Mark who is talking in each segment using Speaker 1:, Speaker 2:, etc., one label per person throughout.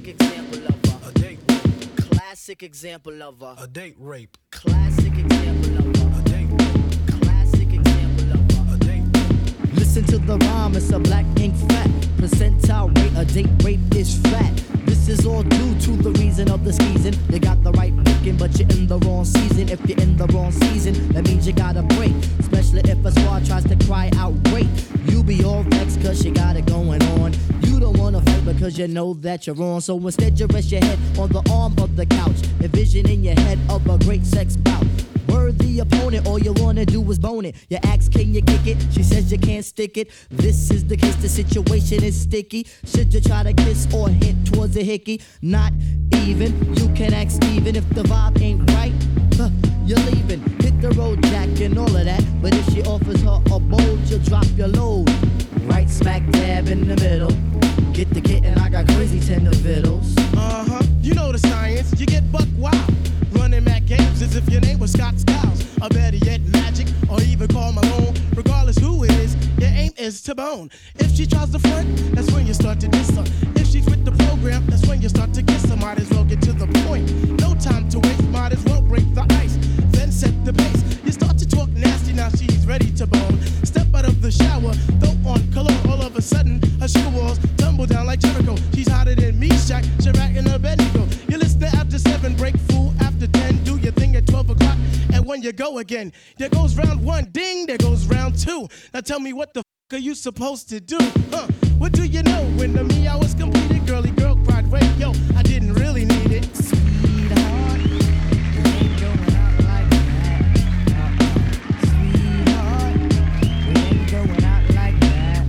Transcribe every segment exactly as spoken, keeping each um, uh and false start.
Speaker 1: Classic example of a,
Speaker 2: a date rape.
Speaker 1: Classic example of a,
Speaker 2: a date rape.
Speaker 1: Classic example of a,
Speaker 2: a date rape.
Speaker 1: Classic example of a,
Speaker 2: a date rape.
Speaker 1: Listen to the rhyme, it's a black ink fact. Percentile rate, a date rape is fat. This is all due to the reason of the skeezing. You got the right picking, but you're in the wrong season. If you're in the wrong season, that means you gotta break. Especially if a squad tries to cry out rape. You be all vexed cause you got it going on. You don't wanna fight because you know that you're wrong. So instead you rest your head on the arm of the couch, envisioning your head of a great sex bout. Worthy opponent, all you wanna do is bone it. You ask, can you kick it? She says you can't stick it. This is the case, the situation is sticky. Should you try to kiss or hint towards a hickey? Not even. You can ask Steven if the vibe ain't right. Huh, you're leaving. Hit the road, Jack, and all of that. But if she offers her a bowl, you'll drop your load. Right smack dab in the middle. Get the kitten, I got crazy tender vittles.
Speaker 3: Uh-huh, you know the science, you get buck wild. Running Mac games as if your name was Scott Skiles. Or better yet, Magic, or even Karl Malone. Regardless who it is, your aim is to bone. If she tries to front, that's when you start to diss her. If she's with the program, that's when you start to kiss her. Might as well get to the point. No time to waste, might as well break the ice. Then set the pace. You start to talk nasty, now she's ready to bone. Step out of the shower, throw on cologne. All of a sudden, her sugar walls tumble down like Jericho. She's hotter than me, Shaq, Chirac, and Abednego. You listen to after seven, break fool after ten. Do your thing at twelve o'clock, and when you go again. There goes round one, ding, there goes round two. Now tell me what the f*** are you supposed to do? Huh? What do you know? When the me hour was completed, girly girl cried, wait, yo, I didn't really need it.
Speaker 1: Sweetheart, we ain't going out like that. Uh-uh. Sweetheart, we ain't going out like that.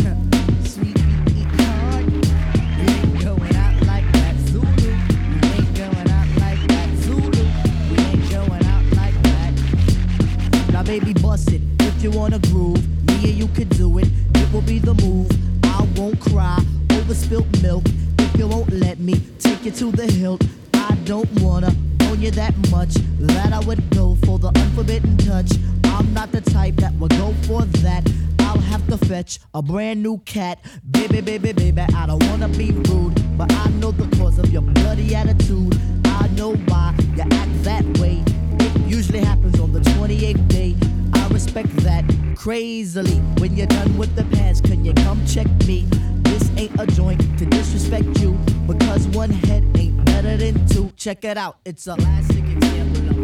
Speaker 1: Sweetheart, we ain't going out like that. Zulu, we ain't going out like that. Zulu, we ain't going out like that. Now baby, bust it if you wanna groove. Me and you could do it. It will be the move. I won't cry over spilt milk if you won't let me take you to the hilt. I don't wanna own you that much that I would go for the unforbidden touch. I'm not the type that would go for that. I'll have to fetch a brand new cat. Baby, baby, baby, I don't wanna be rude, but I know the cause of your bloody attitude. I know why you act that way. It usually happens on the twenty-eighth day. I respect that crazily. When you're done with the past, can you come check me? This ain't a joint to disrespect you, because one head ain't better than two. Check it out, it's a classic example of